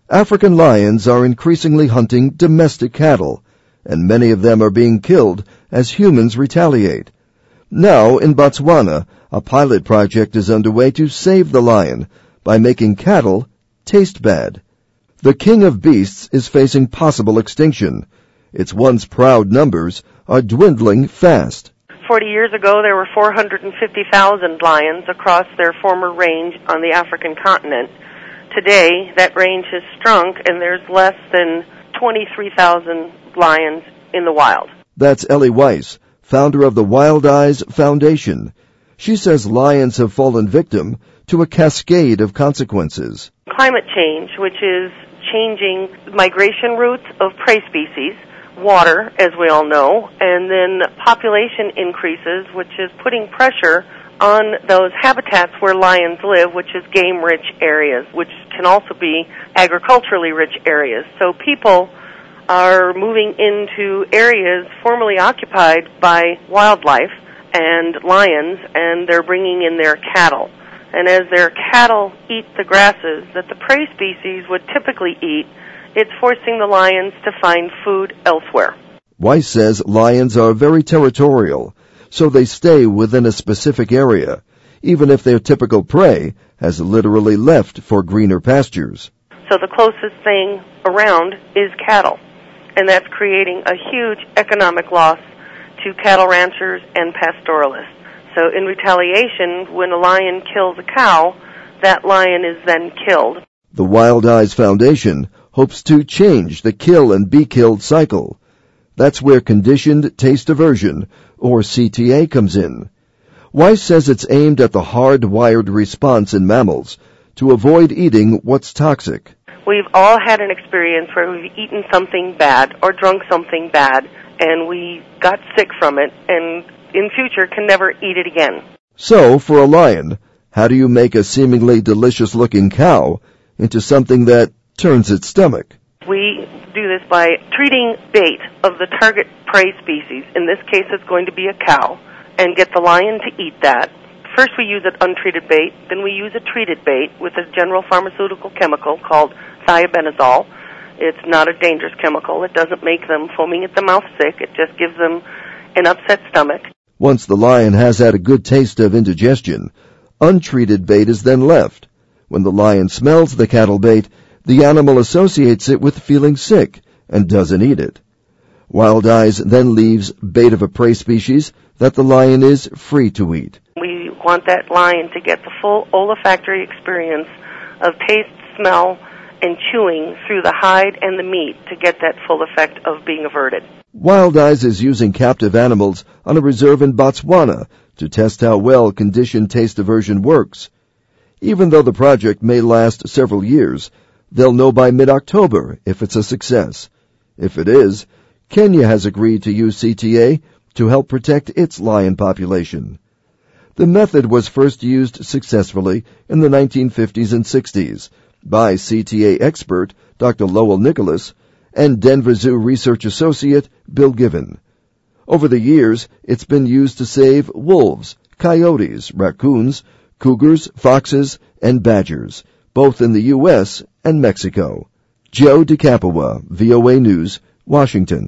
African lions are increasingly hunting domestic cattle, and many of them are being killed as humans retaliate. Now, in Botswana, a pilot project is underway to save the lion by making cattle taste bad. The king of beasts is facing possible extinction. Its once proud numbers are dwindling fast. 40 years ago, there were 450,000 lions across their former range on the African continent. Today, that range has shrunk, and there's less than 23,000 lions in the wild. That's Ellie Weiss, founder of the Wild Eyes Foundation. She says lions have fallen victim to a cascade of consequences. Climate change, which is changing migration routes of prey species, water, as we all know, and then population increases, which is putting pressure on those habitats where lions live, which is game-rich areas, which can also be agriculturally rich areas. So people are moving into areas formerly occupied by wildlife and lions, and they're bringing in their cattle. And as their cattle eat the grasses that the prey species would typically eat, it's forcing the lions to find food elsewhere. Weiss says lions are very territorial, so they stay within a specific area, even if their typical prey has literally left for greener pastures. So the closest thing around is cattle, and that's creating a huge economic loss to cattle ranchers and pastoralists. So in retaliation, when a lion kills a cow, that lion is then killed. The Wild Eyes Foundation hopes to change the kill and be killed cycle. That's where conditioned taste aversion, or CTA, comes in. Weiss says it's aimed at the hardwired response in mammals to avoid eating what's toxic. We've all had an experience where we've eaten something bad or drunk something bad, and we got sick from it, and in future can never eat it again. So, for a lion, how do you make a seemingly delicious-looking cow into something that turns its stomach? We do this by treating bait of the target prey species. In this case, it's going to be a cow, and get the lion to eat that. First, we use an untreated bait. Then we use a treated bait with a general pharmaceutical chemical called thiabenazole. It's not a dangerous chemical. It doesn't make them foaming at the mouth sick. It just gives them an upset stomach. Once the lion has had a good taste of indigestion, untreated bait is then left. When the lion smells the cattle bait, the animal associates it with feeling sick and doesn't eat it. Wild Eyes then leaves bait of a prey species that the lion is free to eat. We want that lion to get the full olfactory experience of taste, smell, and chewing through the hide and the meat to get that full effect of being averted. Wild Eyes is using captive animals on a reserve in Botswana to test how well conditioned taste aversion works. Even though the project may last several years, they'll know by mid-October if it's a success. If it is, Kenya has agreed to use CTA to help protect its lion population. The method was first used successfully in the 1950s and 60s by CTA expert Dr. Lowell Nicholas and Denver Zoo research associate Bill Given. Over the years, it's been used to save wolves, coyotes, raccoons, cougars, foxes, and badgers, both in the U.S. and Mexico. Joe DeCapua, VOA News, Washington.